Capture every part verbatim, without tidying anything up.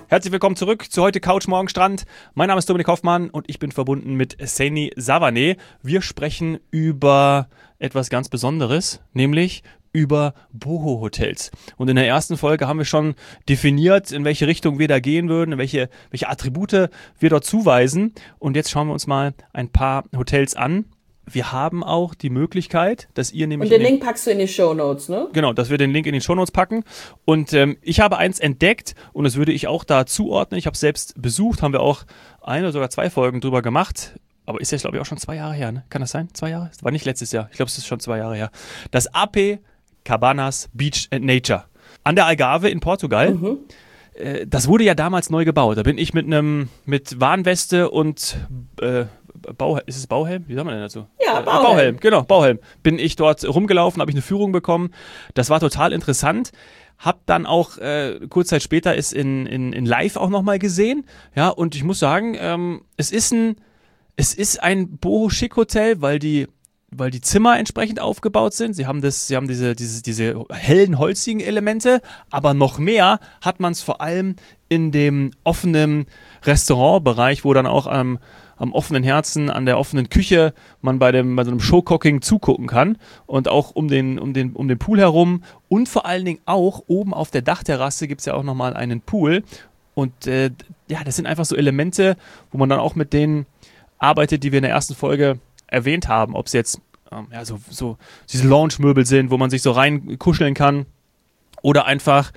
Herzlich willkommen zurück zu heute Couch Morgen Strand. Mein Name ist Dominik Hoffmann und ich bin verbunden mit Saini Savane. Wir sprechen über etwas ganz Besonderes, nämlich über Boho-Hotels. Und in der ersten Folge haben wir schon definiert, in welche Richtung wir da gehen würden, welche, welche Attribute wir dort zuweisen. Und jetzt schauen wir uns mal ein paar Hotels an. Wir haben auch die Möglichkeit, dass ihr nämlich... Und den Link packst du in die Shownotes, ne? Genau, dass wir den Link in die Shownotes packen. Und ähm, ich habe eins entdeckt und das würde ich auch da zuordnen. Ich habe es selbst besucht, haben wir auch eine oder sogar zwei Folgen drüber gemacht. Aber ist jetzt, glaube ich, auch schon zwei Jahre her, ne? Kann das sein? Zwei Jahre? Das war nicht letztes Jahr. Ich glaube, es ist schon zwei Jahre her. Das A P Cabanas Beach and Nature an der Algarve in Portugal. Mhm. Äh, das wurde ja damals neu gebaut. Da bin ich mit einem mit Warnweste und... Äh, Bau, ist es Bauhelm? Wie sagt man denn dazu? Ja, äh, Bauhelm. Bauhelm, genau, Bauhelm. Bin ich dort rumgelaufen, habe ich eine Führung bekommen. Das war total interessant. Hab dann auch, äh, kurz Zeit später ist in, in, in Live auch nochmal gesehen. Ja, und ich muss sagen, ähm, es ist ein, es ist ein Boho-Schick-Hotel, weil die, weil die Zimmer entsprechend aufgebaut sind. Sie haben das, sie haben diese, diese, diese hellen, holzigen Elemente, aber noch mehr hat man es vor allem in dem offenen Restaurantbereich, wo dann auch am, am offenen Herzen, an der offenen Küche man bei dem bei so einem Showcooking zugucken kann und auch um den um den um den Pool herum und vor allen Dingen auch oben auf der Dachterrasse gibt es ja auch nochmal einen Pool und äh, ja, das sind einfach so Elemente, wo man dann auch mit denen arbeitet, die wir in der ersten Folge erwähnt haben, ob es jetzt ähm, ja so so diese Lounge-Möbel sind, wo man sich so rein kuscheln kann oder einfach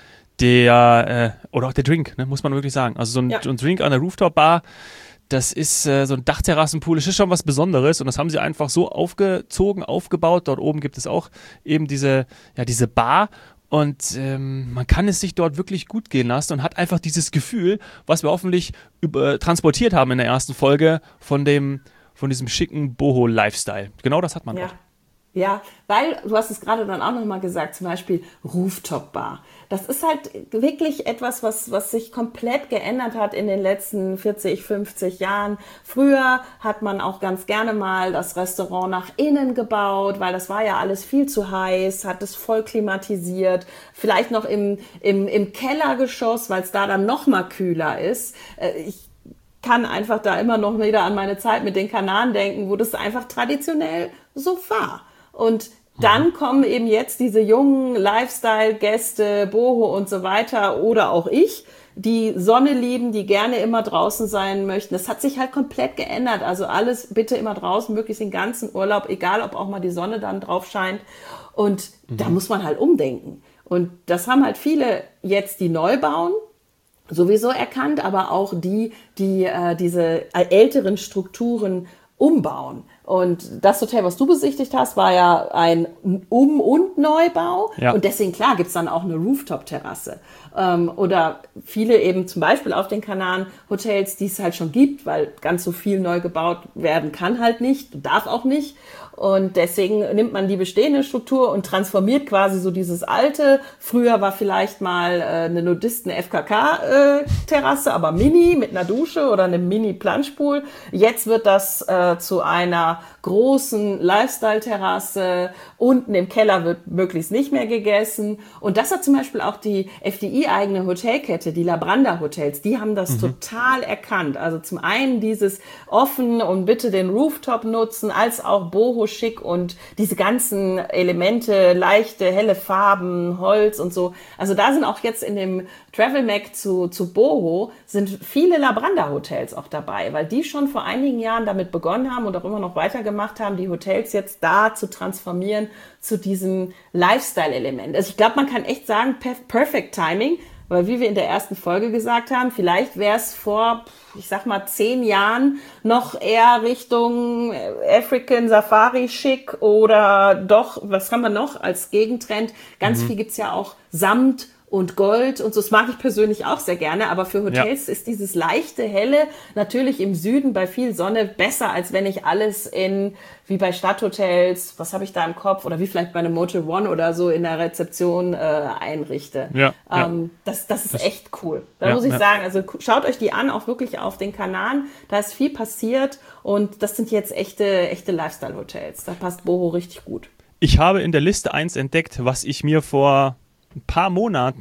der äh, oder auch der Drink, ne, muss man wirklich sagen. Also so ein, ja. so ein Drink an der Rooftop-Bar. Das ist äh, so ein Dachterrassenpool, das ist schon was Besonderes und das haben sie einfach so aufgezogen, aufgebaut. Dort oben gibt es auch eben diese, ja, diese Bar und ähm, man kann es sich dort wirklich gut gehen lassen und hat einfach dieses Gefühl, was wir hoffentlich über, transportiert haben in der ersten Folge von dem, von diesem schicken Boho-Lifestyle. Genau das hat man ja. dort. Ja, weil, du hast es gerade dann auch nochmal gesagt, zum Beispiel Rooftop-Bar. Das ist halt wirklich etwas, was, was sich komplett geändert hat in den letzten vierzig, fünfzig Jahren. Früher hat man auch ganz gerne mal das Restaurant nach innen gebaut, weil das war ja alles viel zu heiß, hat es voll klimatisiert. Vielleicht noch im, im, im Kellergeschoss, weil es da dann noch mal kühler ist. Ich kann einfach da immer noch wieder an meine Zeit mit den Kanaren denken, wo das einfach traditionell so war. Und dann kommen eben jetzt diese jungen Lifestyle-Gäste, Boho und so weiter oder auch ich, die Sonne lieben, die gerne immer draußen sein möchten. Das hat sich halt komplett geändert. Also alles bitte immer draußen, möglichst den ganzen Urlaub, egal ob auch mal die Sonne dann drauf scheint. Und mhm. da muss man halt umdenken. Und das haben halt viele jetzt, die neu bauen, sowieso erkannt, aber auch die, die äh, diese älteren Strukturen umbauen. Und das Hotel, was du besichtigt hast, war ja ein Um- und Neubau. Ja. Und deswegen, klar, gibt's dann auch eine Rooftop-Terrasse. Ähm, oder viele eben zum Beispiel auf den Kanaren Hotels, die es halt schon gibt, weil ganz so viel neu gebaut werden kann halt nicht, darf auch nicht. Und deswegen nimmt man die bestehende Struktur und transformiert quasi so dieses alte. Früher war vielleicht mal äh, eine Nudisten-F K K-Terrasse, äh, aber mini mit einer Dusche oder einem Mini-Planschpool. Jetzt wird das äh, zu einer großen Lifestyle-Terrasse. Unten im Keller wird möglichst nicht mehr gegessen. Und das hat zum Beispiel auch die F D I-eigene Hotelkette, die Labranda Hotels. Die haben das mhm. total erkannt. Also zum einen dieses offen und bitte den Rooftop nutzen, als auch Boho schick und diese ganzen Elemente, leichte, helle Farben, Holz und so. Also da sind auch jetzt in dem Travel Mac zu, zu Boho sind viele Labranda Hotels auch dabei, weil die schon vor einigen Jahren damit begonnen haben und auch immer noch weitergemacht haben, die Hotels jetzt da zu transformieren zu diesem Lifestyle-Element. Also ich glaube, man kann echt sagen, perfect timing, weil wie wir in der ersten Folge gesagt haben, vielleicht wäre es vor, ich sag mal, zehn Jahren noch eher Richtung African Safari schick oder doch, was haben wir noch als Gegentrend? Ganz mhm. viel gibt's ja auch Samt und Gold und so, das mag ich persönlich auch sehr gerne, aber für Hotels ja. ist dieses leichte, helle natürlich im Süden bei viel Sonne besser, als wenn ich alles in, wie bei Stadthotels, was habe ich da im Kopf, oder wie vielleicht bei einem Motel One oder so in der Rezeption äh, einrichte. Ja, ähm, ja. Das, das ist das, echt cool. Da ja, muss ich ja. sagen, also schaut euch die an, auch wirklich auf den Kanaren, da ist viel passiert und das sind jetzt echte, echte Lifestyle-Hotels. Da passt Boho richtig gut. Ich habe in der Liste eins entdeckt, was ich mir vor ein paar Monaten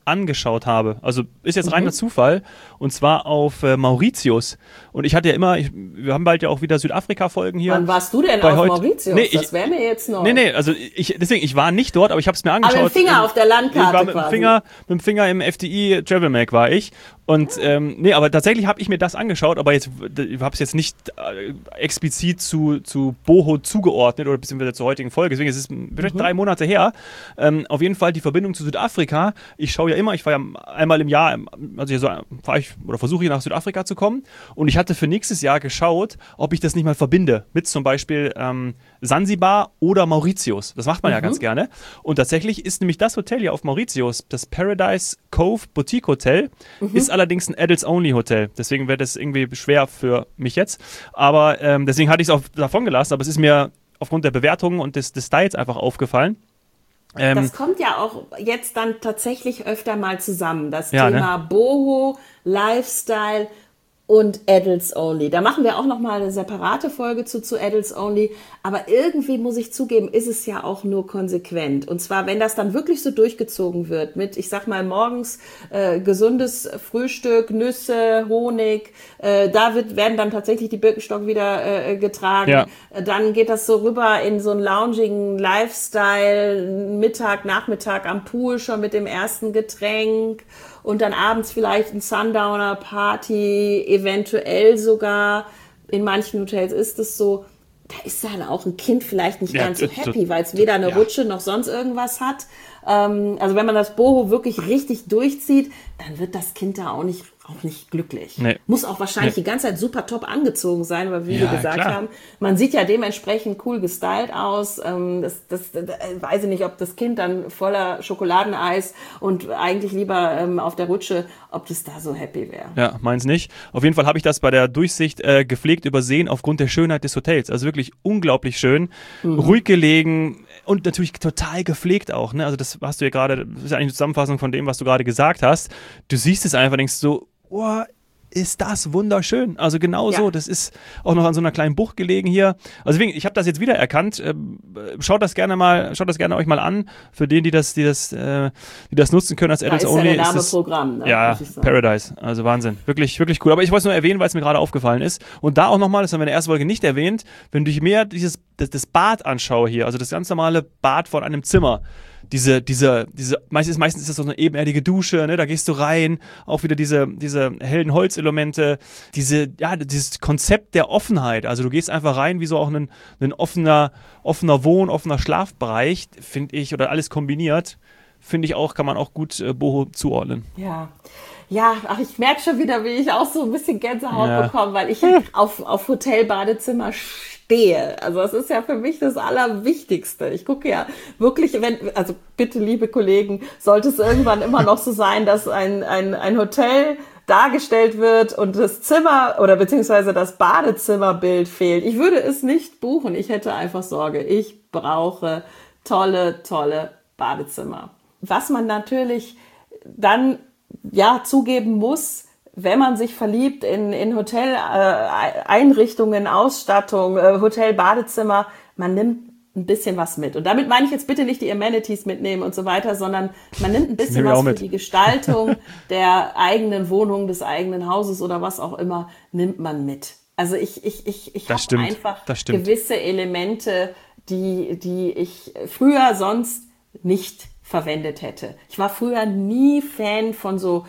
angeschaut habe. Also ist jetzt reiner mhm. Zufall und zwar auf äh, Mauritius. Und ich hatte ja immer, ich, wir haben bald ja auch wieder Südafrika-Folgen hier. Wann warst du denn auf heute? Mauritius? Nee, ich, das wäre mir jetzt neu. Nee, nee, also ich, deswegen, ich war nicht dort, aber ich habe es mir angeschaut. Aber mit dem Finger in, auf der Landkarte ich war mit quasi. Dem Finger, mit dem Finger im F D I Travel Mag war ich. Und ähm, nee, aber tatsächlich habe ich mir das angeschaut, aber jetzt ich habe es jetzt nicht äh, explizit zu, zu Boho zugeordnet oder beziehungsweise zur heutigen Folge. Deswegen ist es vielleicht mhm. drei Monate her. Ähm, auf jeden Fall die Verbindung zu Südafrika. Ich schaue ja immer, ich fahre ja einmal im Jahr, also so fahre ich oder versuche ich nach Südafrika zu kommen. Und ich hatte für nächstes Jahr geschaut, ob ich das nicht mal verbinde mit zum Beispiel ähm, Sansibar oder Mauritius. Das macht man mhm. ja ganz gerne. Und tatsächlich ist nämlich das Hotel hier auf Mauritius, das Paradise Cove Boutique Hotel, mhm. ist allerdings ein Adults-Only-Hotel. Deswegen wäre das irgendwie schwer für mich jetzt. Aber ähm, deswegen hatte ich es auch davon gelassen. Aber es ist mir aufgrund der Bewertungen und des, des Styles einfach aufgefallen. Ähm, das kommt ja auch jetzt dann tatsächlich öfter mal zusammen. Das ja, Thema ne? Boho, Lifestyle und Adults Only. Da machen wir auch nochmal eine separate Folge zu, zu Adults Only. Aber irgendwie, muss ich zugeben, ist es ja auch nur konsequent. Und zwar, wenn das dann wirklich so durchgezogen wird mit, ich sag mal, morgens äh, gesundes Frühstück, Nüsse, Honig, äh, da wird, werden dann tatsächlich die Birkenstock wieder äh, getragen. Ja. Dann geht das so rüber in so einen loungigen Lifestyle, Mittag, Nachmittag am Pool schon mit dem ersten Getränk. Und dann abends vielleicht ein Sundowner-Party, eventuell sogar, in manchen Hotels ist es so, da ist dann auch ein Kind vielleicht nicht ja, ganz so happy, weil es weder eine ja. Rutsche noch sonst irgendwas hat. Ähm, also wenn man das Boho wirklich richtig durchzieht, dann wird das Kind da auch nicht, auch nicht glücklich. Nee. Muss auch wahrscheinlich nee. die ganze Zeit super top angezogen sein, aber wie ja, wir gesagt klar. haben, man sieht ja dementsprechend cool gestylt aus. Ähm, das, das, das weiß ich nicht, ob das Kind dann voller Schokoladeneis und eigentlich lieber ähm, auf der Rutsche, ob das da so happy wäre. Ja, meins nicht. Auf jeden Fall habe ich das bei der Durchsicht äh, gepflegt übersehen aufgrund der Schönheit des Hotels. Also wirklich unglaublich schön, mhm. ruhig gelegen und natürlich total gepflegt auch. Ne? Also das hast du ja gerade, das ist ja eigentlich eine Zusammenfassung von dem, was du gerade gesagt hast. Du siehst es einfach, denkst so, oh, ist das wunderschön. Also genau ja. so, das ist auch noch an so einer kleinen Bucht gelegen hier. Also deswegen, ich habe das jetzt wieder erkannt. Ähm, schaut das gerne mal, schaut das gerne euch mal an. Für den, die das, die das, äh, die das nutzen können als Adults Only. Da ist ja der Name ist das, Programm. Ne? Ja, Paradise. Also Wahnsinn. Wirklich, wirklich cool. Aber ich wollte es nur erwähnen, weil es mir gerade aufgefallen ist. Und da auch nochmal, das haben wir in der ersten Folge nicht erwähnt, wenn du mehr dieses, das, das Bad anschaue hier, also das ganz normale Bad von einem Zimmer, Diese, diese, diese, meistens, meistens ist das so eine ebenerdige Dusche, ne? Da gehst du rein, auch wieder diese, diese hellen Holzelemente, diese, ja, dieses Konzept der Offenheit. Also du gehst einfach rein, wie so auch ein, ein offener, offener Wohn-, offener Schlafbereich, finde ich, oder alles kombiniert, finde ich auch, kann man auch gut äh, Boho zuordnen. Ja. Ja, ach, ich merke schon wieder, wie ich auch so ein bisschen Gänsehaut ja. bekomme, weil ich auf, auf Hotelbadezimmer stehe. Also das ist ja für mich das Allerwichtigste. Ich gucke ja wirklich, wenn, also bitte, liebe Kollegen, sollte es irgendwann immer noch so sein, dass ein, ein, ein Hotel dargestellt wird und das Zimmer oder beziehungsweise das Badezimmerbild fehlt. Ich würde es nicht buchen. Ich hätte einfach Sorge. Ich brauche tolle, tolle Badezimmer. Was man natürlich dann ja zugeben muss, wenn man sich verliebt in, in Hotel-Einrichtungen, äh, Ausstattung, äh, Hotel-Badezimmer, man nimmt ein bisschen was mit. Und damit meine ich jetzt bitte nicht die Amenities mitnehmen und so weiter, sondern man nimmt ein bisschen was für die Gestaltung der eigenen Wohnung, des eigenen Hauses oder was auch immer, nimmt man mit. Also ich, ich, ich, ich habe einfach gewisse Elemente, die, die ich früher sonst nicht verwendet hätte. Ich war früher nie Fan von so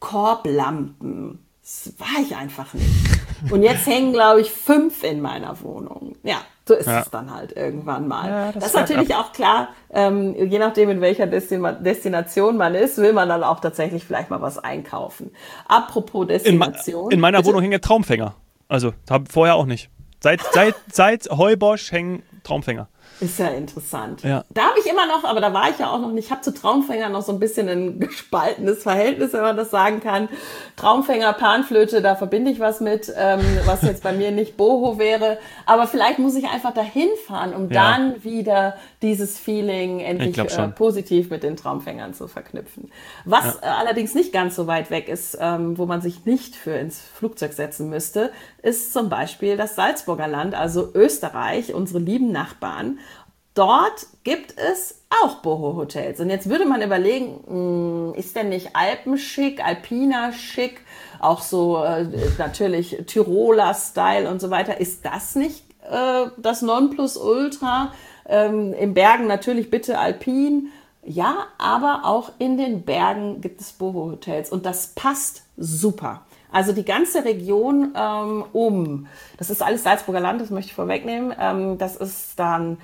Korblampen. Das war ich einfach nicht. Und jetzt hängen, glaube ich, fünf in meiner Wohnung. Ja, so ist ja. es dann halt irgendwann mal. Ja, das, das ist natürlich ab. auch klar, ähm, je nachdem, in welcher Destin- Destination man ist, will man dann auch tatsächlich vielleicht mal was einkaufen. Apropos Destination. In, ma- in meiner bitte? Wohnung hängen Traumfänger. Also, hab vorher auch nicht. Seit, seit, seit Heubosch hängen Traumfänger. Ist ja interessant. Ja. Da habe ich immer noch, aber da war ich ja auch noch nicht, ich habe zu Traumfänger noch so ein bisschen ein gespaltenes Verhältnis, wenn man das sagen kann. Traumfänger, Panflöte, da verbinde ich was mit, ähm, was jetzt bei mir nicht Boho wäre. Aber vielleicht muss ich einfach dahin fahren, um ja. dann wieder dieses Feeling endlich äh, positiv mit den Traumfängern zu verknüpfen. Was ja. äh, allerdings nicht ganz so weit weg ist, ähm, wo man sich nicht für ins Flugzeug setzen müsste, ist zum Beispiel das Salzburger Land, also Österreich, unsere lieben Nachbarn. dort gibt es auch Boho-Hotels. Und jetzt würde man überlegen, mh, ist denn nicht Alpenschick, Alpiner schick, auch so äh, natürlich Tiroler Style und so weiter, ist das nicht äh, das Nonplusultra? Ähm, in Bergen natürlich bitte Alpin. Ja, aber auch in den Bergen gibt es Boho-Hotels und das passt super. Also die ganze Region ähm, um, das ist alles Salzburger Land, das möchte ich vorwegnehmen, ähm, das ist dann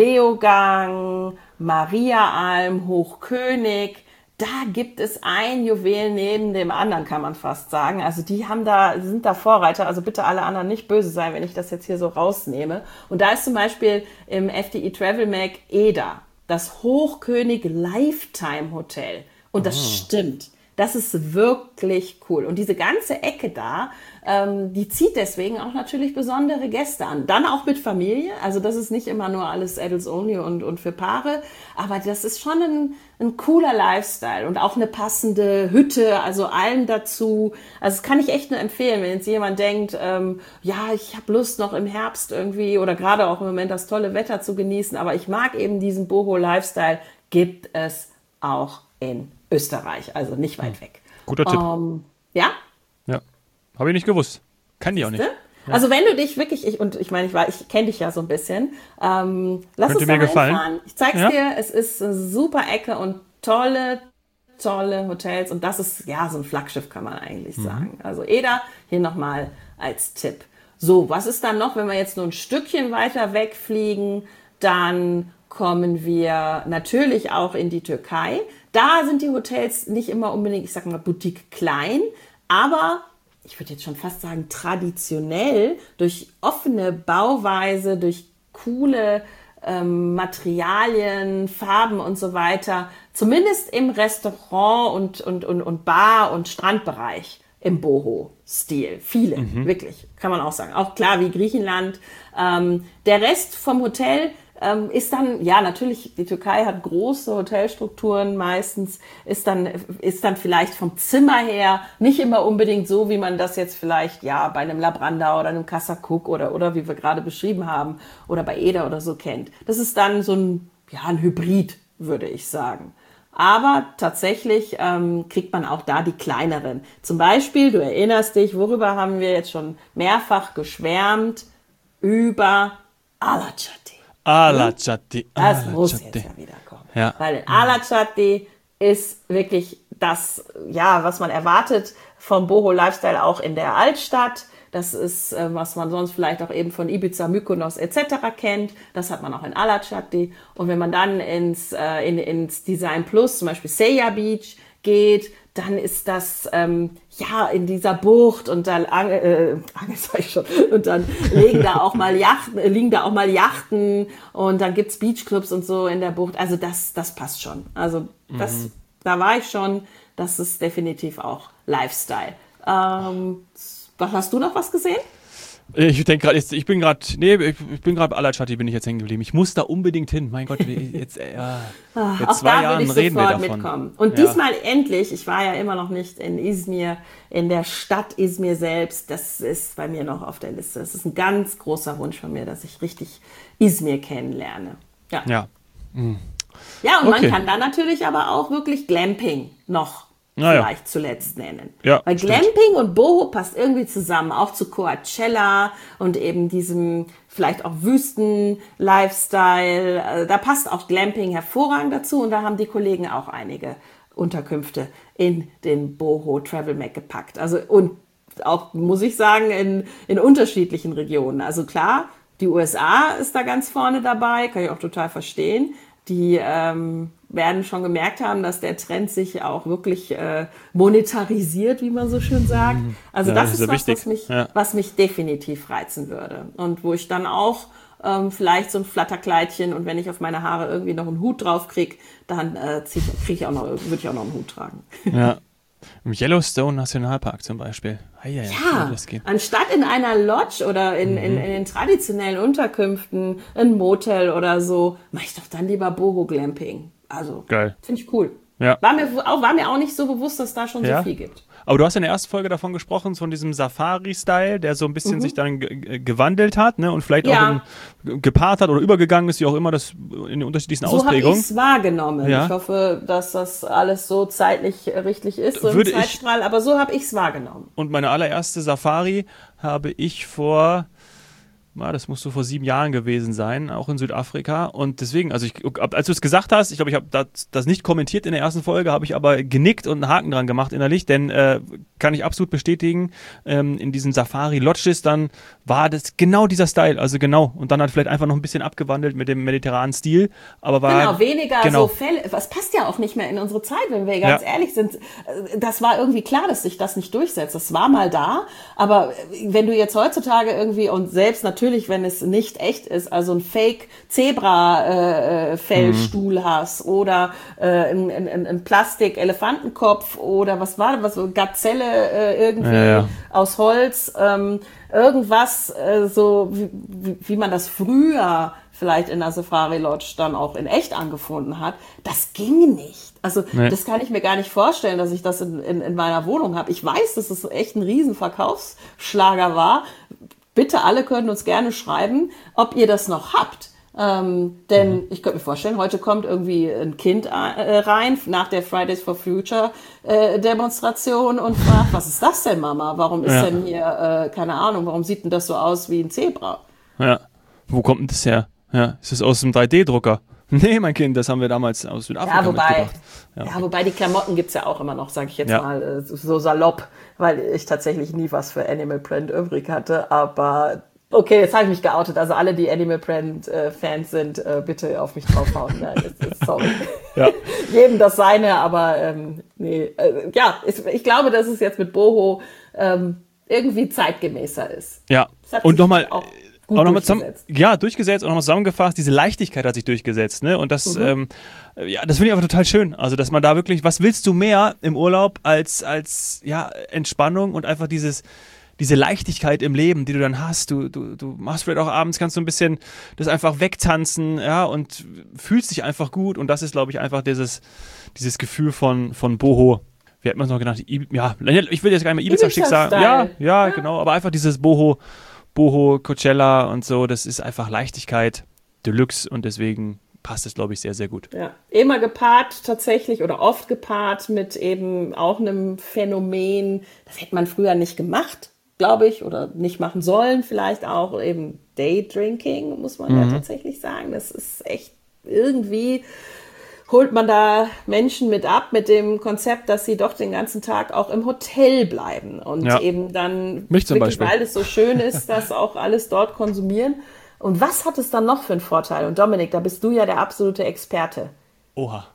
Leogang, Mariaalm, Hochkönig, da gibt es ein Juwel neben dem anderen, kann man fast sagen. Also die haben da, sind da Vorreiter, also bitte alle anderen nicht böse sein, wenn ich das jetzt hier so rausnehme. Und da ist zum Beispiel im F D I Travel Mag Eder, das Hochkönig Lifetime Hotel. Und das oh. stimmt. Das ist wirklich cool. Und diese ganze Ecke da, ähm, die zieht deswegen auch natürlich besondere Gäste an. Dann auch mit Familie. Also das ist nicht immer nur alles Adults Only und, und für Paare. Aber das ist schon ein, ein cooler Lifestyle und auch eine passende Hütte, also allem dazu. Also das kann ich echt nur empfehlen, wenn jetzt jemand denkt, ähm, ja, ich habe Lust noch im Herbst irgendwie oder gerade auch im Moment das tolle Wetter zu genießen, aber ich mag eben diesen Boho-Lifestyle, gibt es auch in Österreich, also nicht weit weg. Guter Tipp. Ähm, ja? Ja. Habe ich nicht gewusst. Kann die auch nicht. Ja. Also wenn du dich wirklich, ich, und ich meine, ich, ich kenne dich ja so ein bisschen, ähm, lass Könnte uns da mir gefallen. hinfahren. Ich zeig's ja. dir, es ist eine super Ecke und tolle, tolle Hotels und das ist ja so ein Flaggschiff, kann man eigentlich mhm. sagen. Also Eder, hier nochmal als Tipp. So, was ist dann noch, wenn wir jetzt nur ein Stückchen weiter wegfliegen, dann kommen wir natürlich auch in die Türkei. Da sind die Hotels nicht immer unbedingt, ich sag mal, Boutique klein, aber ich würde jetzt schon fast sagen traditionell durch offene Bauweise, durch coole ähm, Materialien, Farben und so weiter, zumindest im Restaurant und, und, und, und Bar- und Strandbereich im Boho-Stil. Viele, mhm. wirklich, kann man auch sagen. Auch klar wie Griechenland. Ähm, der Rest vom Hotel ähm, ist dann, ja natürlich, die Türkei hat große Hotelstrukturen meistens, ist dann, ist dann vielleicht vom Zimmer her nicht immer unbedingt so, wie man das jetzt vielleicht ja bei einem Labranda oder einem Kassakuk oder, oder wie wir gerade beschrieben haben oder bei Eder oder so kennt. Das ist dann so ein, ja, ein Hybrid, würde ich sagen. Aber tatsächlich ähm, kriegt man auch da die kleineren. Zum Beispiel, du erinnerst dich, worüber haben wir jetzt schon mehrfach geschwärmt? Über Alacate. Alacate. Das muss jetzt ja wieder kommen. Ja. Weil in Alacate ist wirklich das, ja, was man erwartet vom Boho-Lifestyle auch in der Altstadt. Das ist, äh, was man sonst vielleicht auch eben von Ibiza, Mykonos et cetera kennt. Das hat man auch in Alacate. Und wenn man dann ins, äh, in, ins Design Plus, zum Beispiel Seiya Beach, geht, dann ist das ähm, ja in dieser Bucht und dann äh, sag ich schon, und dann liegen da auch mal Yachten, liegen da auch mal Yachten und dann gibt's Beachclubs und so in der Bucht. Also das, das passt schon. Also das, mhm. da war ich schon. Das ist definitiv auch Lifestyle. Ähm, Hast du noch was gesehen? Ich denke gerade, ich bin gerade, nee, ich, ich bin gerade bei Alacate, bin ich jetzt hängen geblieben. Ich muss da unbedingt hin. Mein Gott, jetzt, äh, Ach, jetzt auch zwei da Jahren ich reden wir davon. Mitkommen. Und ja. diesmal endlich, ich war ja immer noch nicht in Izmir, in der Stadt Izmir selbst. Das ist bei mir noch auf der Liste. Das ist ein ganz großer Wunsch von mir, dass ich richtig Izmir kennenlerne. Ja. Ja, mhm. ja und okay. man kann dann natürlich aber auch wirklich Glamping noch Naja. vielleicht zuletzt nennen. Ja, Weil stimmt. Glamping und Boho passt irgendwie zusammen, auch zu Coachella und eben diesem vielleicht auch Wüsten-Lifestyle. Da passt auch Glamping hervorragend dazu und da haben die Kollegen auch einige Unterkünfte in den Boho Travel Mag gepackt. Also und auch, muss ich sagen, in, in unterschiedlichen Regionen. Also klar, die U S A ist da ganz vorne dabei, kann ich auch total verstehen. Die ähm, werden schon gemerkt haben, dass der Trend sich auch wirklich äh, monetarisiert, wie man so schön sagt. Also ja, das, das ist, ist was, wichtig. was, mich, ja. was mich definitiv reizen würde. Und wo ich dann auch ähm, vielleicht so ein Flatterkleidchen und wenn ich auf meine Haare irgendwie noch einen Hut drauf kriege, dann äh, kriege ich auch noch, würde ich auch noch einen Hut tragen. Ja. Im Yellowstone Nationalpark zum Beispiel. Ei, ei, ja, das geht. Anstatt in einer Lodge oder in, mhm. in, in den traditionellen Unterkünften, ein Motel oder so, mache ich doch dann lieber Boho Glamping. Also, geil. Finde ich cool. Ja. War mir auch, war mir auch nicht so bewusst, dass es da schon Ja. so viel gibt. Aber du hast in der ersten Folge davon gesprochen, von diesem Safari-Style, der so ein bisschen Mhm. sich dann ge gewandelt hat, ne? Und vielleicht Ja. auch in, gepaart hat oder übergegangen ist, wie auch immer, das in den unterschiedlichsten So habe ich Ausprägungen. es wahrgenommen. Ja. Ich hoffe, dass das alles so zeitlich äh, richtig ist, so Würde im ich- Zeitstrahl, aber so habe ich es wahrgenommen. Und meine allererste Safari habe ich vor, na, das muss so vor sieben Jahren gewesen sein, auch in Südafrika. Und deswegen, also ich, als du es gesagt hast, ich glaube, ich habe das, das nicht kommentiert in der ersten Folge, habe ich aber genickt und einen Haken dran gemacht innerlich, denn äh, kann ich absolut bestätigen, ähm, in diesen Safari-Lodges dann war das genau dieser Style, also genau. Und dann hat vielleicht einfach noch ein bisschen abgewandelt mit dem mediterranen Stil, aber war Genau, weniger genau. so Fälle. Was passt ja auch nicht mehr in unsere Zeit, wenn wir ganz Ja. ehrlich sind. Das war irgendwie klar, dass sich das nicht durchsetzt. Das war mal da, aber wenn du jetzt heutzutage irgendwie und selbst natürlich, wenn es nicht echt ist, also ein Fake Zebra-Fellstuhl Mhm. hast oder äh, ein, ein, ein Plastik-Elefantenkopf oder was war das, was so Gazelle äh, irgendwie Ja, ja. aus Holz, ähm, irgendwas äh, so wie, wie, wie man das früher vielleicht in der Safari Lodge dann auch in echt angefunden hat, das ging nicht. Also Nee. das kann ich mir gar nicht vorstellen, dass ich das in, in, in meiner Wohnung habe. Ich weiß, dass es echt ein riesen Verkaufsschlager war. Bitte alle können uns gerne schreiben, ob ihr das noch habt. Ähm, denn Mhm. ich könnte mir vorstellen, heute kommt irgendwie ein Kind äh, rein nach der Fridays for Future äh, Demonstration und fragt, was ist das denn, Mama? Warum ist Ja. denn hier, äh, keine Ahnung, warum sieht denn das so aus wie ein Zebra? Ja. Wo kommt denn das her? Ja, ist das aus dem drei D Drucker? Nee, mein Kind, das haben wir damals aus Südafrika Ja, wobei, mitgebracht. ja. Ja. wobei die Klamotten gibt's ja auch immer noch, sage ich jetzt Ja. mal äh, so salopp, weil ich tatsächlich nie was für Animal Print übrig hatte, aber okay, jetzt habe ich mich geoutet, also alle, die Animal Print äh, Fans sind, äh, bitte auf mich draufhauen. Nein, es ist, sorry. Ja. Jedem das seine, aber ähm, nee, äh, ja, ich, ich glaube, dass es jetzt mit Boho ähm, irgendwie zeitgemäßer ist. Ja, Das hat und sich nochmal, auch auch gut noch mal zusammen, durchgesetzt. ja, durchgesetzt und nochmal zusammengefasst, diese Leichtigkeit hat sich durchgesetzt, ne? Und das, Mhm. ähm, ja, das finde ich einfach total schön. Also, dass man da wirklich, was willst du mehr im Urlaub als, als, ja, Entspannung und einfach dieses, diese Leichtigkeit im Leben, die du dann hast. Du, du, du machst vielleicht auch abends, kannst du ein bisschen das einfach wegtanzen, ja, und fühlst dich einfach gut. Und das ist, glaube ich, einfach dieses, dieses Gefühl von, von Boho. Wie hat man es noch genannt? I- Ja, ich will jetzt gar nicht mehr Ibiza-Schick sagen. Ja, Ibiza-Style. ja, genau. Aber einfach dieses Boho, Boho, Coachella und so, das ist einfach Leichtigkeit Deluxe und deswegen passt es, glaube ich, sehr, sehr gut. Ja, immer gepaart tatsächlich oder oft gepaart mit eben auch einem Phänomen, das hätte man früher nicht gemacht, glaube ich, oder nicht machen sollen vielleicht auch, eben Daydrinking, muss man ja tatsächlich sagen. Das ist echt irgendwie, holt man da Menschen mit ab mit dem Konzept, dass sie doch den ganzen Tag auch im Hotel bleiben und Ja. eben dann, Mich zum wirklich, Beispiel. weil es so schön ist, das auch alles dort konsumieren. Und was hat es dann noch für einen Vorteil? Und Dominik, da bist du ja der absolute Experte. Oha.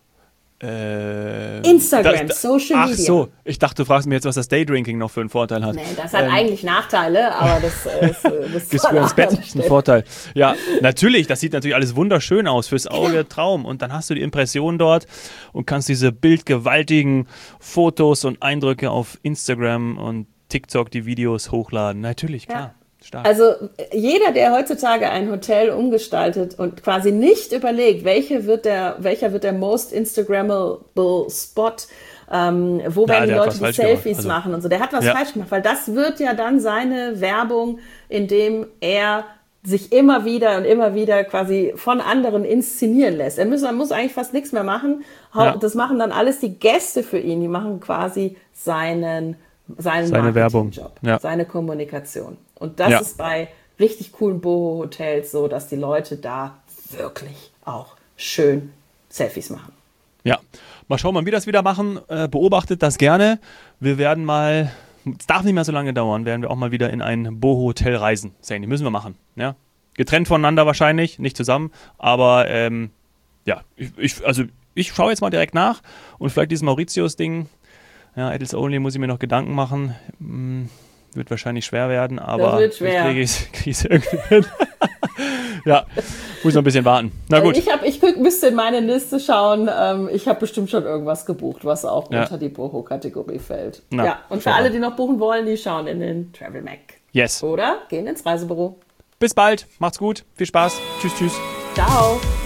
Äh, Instagram, das- Social Ach Media. so, ich dachte, du fragst mir jetzt, was das Daydrinking noch für einen Vorteil hat. Nee, das hat eigentlich Nachteile, aber das, äh, das, äh, das Gehst war früher ins Bett, eine ist ein Stelle. Vorteil. Ja, natürlich, das sieht natürlich alles wunderschön aus, fürs Auge Traum. Und dann hast du die Impression dort und kannst diese bildgewaltigen Fotos und Eindrücke auf Instagram und TikTok, die Videos hochladen. Natürlich, klar. Stark. Also äh, jeder, der heutzutage ein Hotel umgestaltet und quasi nicht überlegt, welche wird der, welcher wird der most Instagrammable Spot, ähm, wo Ja, werden die der hat Leute was die falsch Selfies gemacht. Also, machen und so, der hat was ja. falsch gemacht, weil das wird ja dann seine Werbung, indem er sich immer wieder und immer wieder quasi von anderen inszenieren lässt. Er muss, er muss eigentlich fast nichts mehr machen. Hau- Ja. Das machen dann alles die Gäste für ihn. Die machen quasi seinen, seinen Seine Werbung. Marketingjob, Ja. seine Kommunikation. Und das Ja. ist bei richtig coolen Boho-Hotels so, dass die Leute da wirklich auch schön Selfies machen. Ja, mal schauen, wann wir das wieder machen. Äh, beobachtet das gerne. Wir werden mal, es darf nicht mehr so lange dauern, werden wir auch mal wieder in ein Boho-Hotel reisen. Sandy, müssen wir machen. Ja? Getrennt voneinander wahrscheinlich, nicht zusammen. Aber ähm, ja, ich, ich, also ich schaue jetzt mal direkt nach und vielleicht dieses Mauritius-Ding. Ja, Adults Only muss ich mir noch Gedanken machen. Hm, wird wahrscheinlich schwer werden, aber wird schwer. kriege ich es irgendwie hin. Ja, muss noch ein bisschen warten. Na gut. Also ich, hab, ich guck- müsste in meine Liste schauen. Ähm, ich habe bestimmt schon irgendwas gebucht, was auch Ja. unter die Boho-Kategorie fällt. Na, ja, und für schau mal. alle, die noch buchen wollen, die schauen in den Travel Mac. Yes. Oder gehen ins Reisebüro. Bis bald. Macht's gut. Viel Spaß. Tschüss, tschüss. Ciao.